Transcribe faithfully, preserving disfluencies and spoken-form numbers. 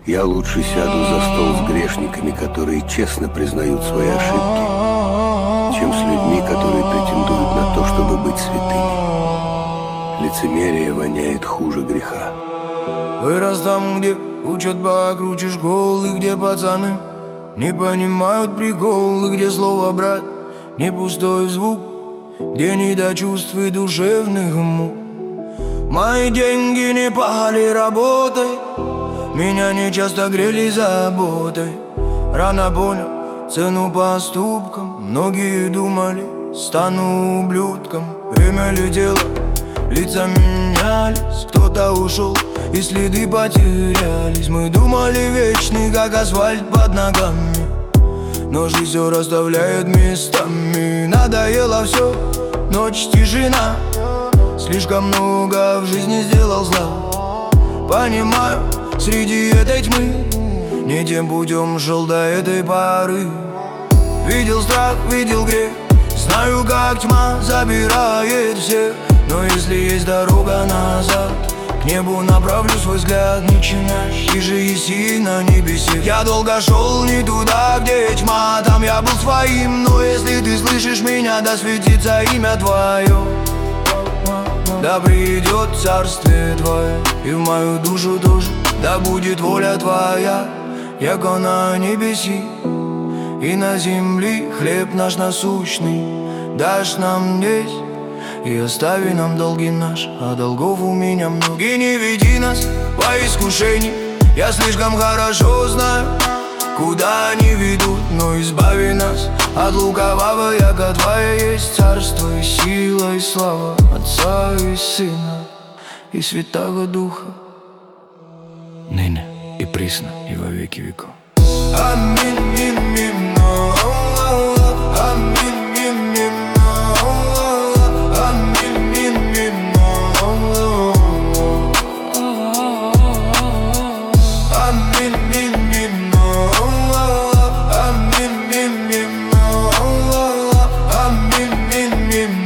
Я лучше сяду за стол с грешниками, которые честно признают свои ошибки, чем с людьми, которые претендуют на то, чтобы быть святыми. Лицемерие воняет хуже греха. Вырос там, где учат покруче школы, где пацаны не понимают приколы, где слово «брат» не пустой звук, где не до чувств и душевных мук. Мои деньги не пахали работой, меня не часто грели заботой. Рано понял цену поступкам, многие думали, стану ублюдком. Время летело, лица менялись, кто-то ушел и следы потерялись. Мы думали вечный, как асфальт под ногами, но жизнь все расставляет местами. Надоело все, ночь, тишина, слишком много в жизни сделал зла. Понимаю, среди этой тьмы не тем путем шел до этой поры. Видел страх, видел грех, знаю, как тьма забирает всех. Но если есть дорога назад, к небу направлю свой взгляд. Ничего хиже еси на небесе. Я долго шел не туда, где тьма, там я был своим. Но если ты слышишь меня, да светится имя твое, да придет царствие твое и в мою душу тоже. Да будет воля твоя, яко на небеси и на земле. Хлеб наш насущный дашь нам здесь, и остави нам долги наш, а долгов у меня много. И не веди нас по искушению, я слишком хорошо знаю, куда они ведут. Но избави нас от лукавого, яко Твое есть царство и сила и слава Отца и Сына и Святого Духа, ныне и присно и во веки веков. Аминь, аминь, аминь. Аминь, аминь, аминь.